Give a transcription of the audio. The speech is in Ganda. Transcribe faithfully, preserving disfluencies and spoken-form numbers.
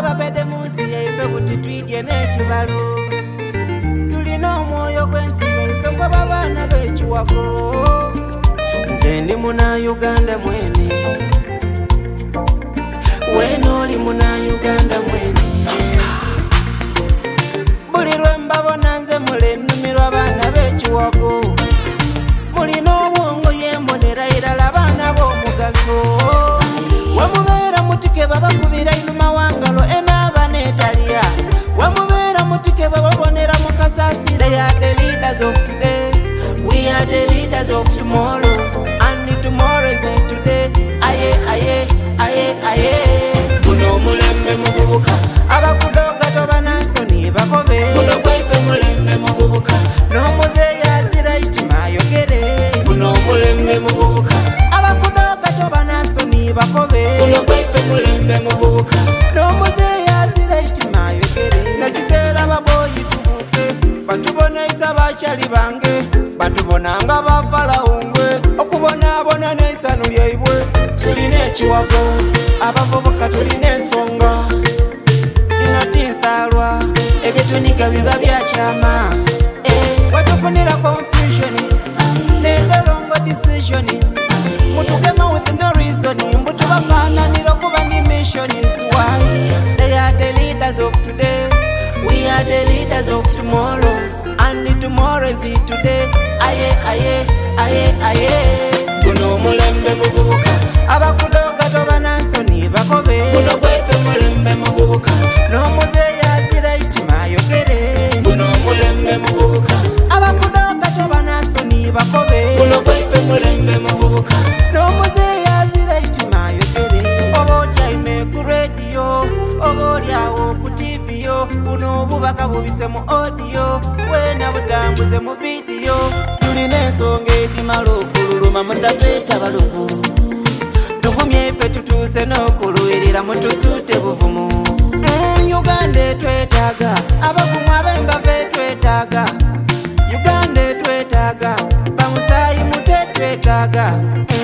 ababede munsi yaife buti twidye n'ekibalo tulina omwoyo gw'ensi yaife ngoba abaana b'ekiwago nze ndi muna Uganda mwene weno oli muna Uganda mwene buli lwe mbabona nze mule nnumirwa abaana b'ekiwago mulina obwongo yembonera irala abaana b'omugaso wemubeera mutike babakubira inuma wangalo enaaba n'etalya wemubeera mutike bababonera mu kasasiro. They are the leaders of today, we are the leaders of tomorrow, and tomorrow is today. Aye aye aye aye buno mulembe mububuka abakudoga tobanansoni bakobe buno gwaife mulembe mububuka n'omuzeeyi azira itima ayogere buno mulembe mububuka abakudoga tobanansoni bakobe buno gwaife mulembe mububuka n'omuzeeyi azira itima ayogere nekiseera baboyi tubuke batubonesa bakyali bange batubona nga bafalawungwe okubonaabona n'esanu lyaibwe tulina ekiwago abavubuka tulina ensonga dinotinsalwa ebyetuniga biba byakyama watufunira confusionis nenderongo decisionis mutugema with no reason mbutubafananira okuba ni missionis. Why? They are the leaders of today, we are the leaders of tomorrow, and tomorrow is today. Aye aye aye aye buno mulembe mububuka abakudoga tobanansoni bakobe buno gwaife mulembe mububuka n'omuzeeyi azira itima ayogere buno mulembe mububuka abakudoga tobanansoni bakobe buno gwaife mulembe mububuka n'omuzeeyi azira itima ayogere. Oba otyaime ku rediyo oba olyawo ku tiviyo buno obubaka bubise mu odiyo wena butambuze mu vidiyo tulina ensonga edimala okululuma mutafeeta baluvu tugumye ife tutuuse n'okuluwirira mutusuute buvumu. Uganda etwetaaga abavumu ab'embava etwetaaga Uganda etwetaaga bamusaayi mute etwetaaga